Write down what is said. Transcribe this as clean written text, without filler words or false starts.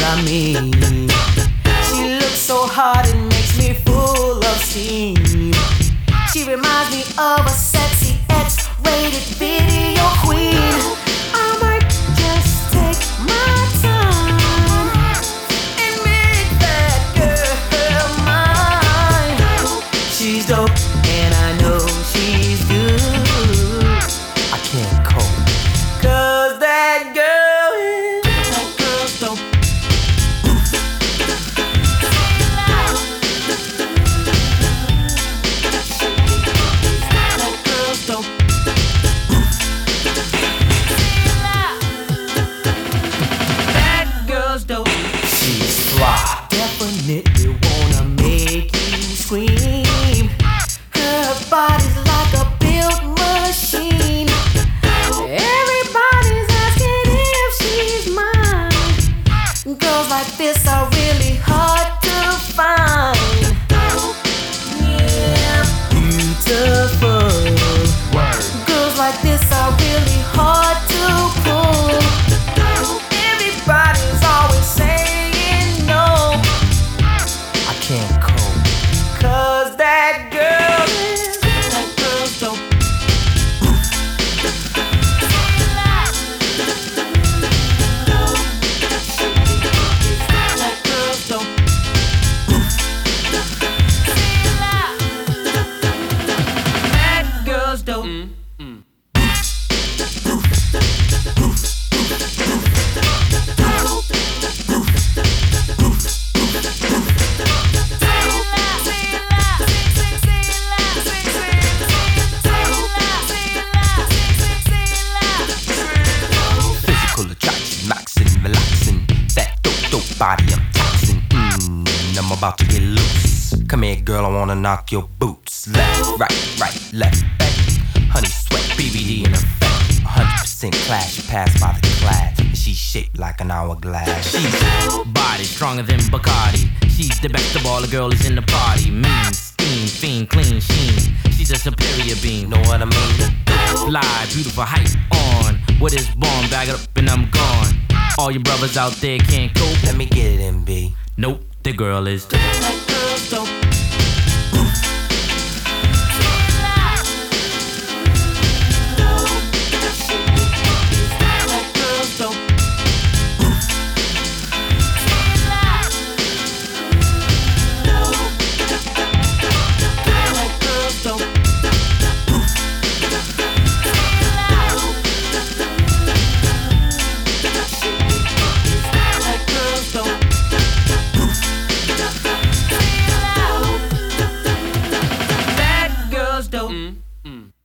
I mean? She looks so hot, it makes me full of steam. She reminds me of a sexy X-rated video queen. I might just take my time and make that girl mine. She's dope and I know she's good. I can't cope, 'cause that girl is, that girl's dope. That girl's dope. That girl's dope. She's fly, definitely wanna make you scream. Her body's like a built machine. Everybody's asking if she's mine. Girls like this are really hard to find. Yeah, beautiful. Girls like this are really hard to pull. Everybody's always saying no. I can't cope, 'cause that girl is, that girl's dope. That girl's dope. That girl's dope. Physical attraction, maxing, relaxing. That dope body I'm taxing. I'm about to get loose. Come here, girl, I wanna knock your boots. Left, right, left, back. Honey sweat, BBD in effect. 100% class, she passed by the class. She's shaped like an hourglass. She's body stronger than Bacardi. She's the best of all the girls in the party. Mean, steam, fiend, clean sheen. She's a superior being, know what I mean? Fly, beautiful height on. What is born, bag it up and I'm gone. All your brothers out there can't cope. Let me get it in, B. Nope, the girl is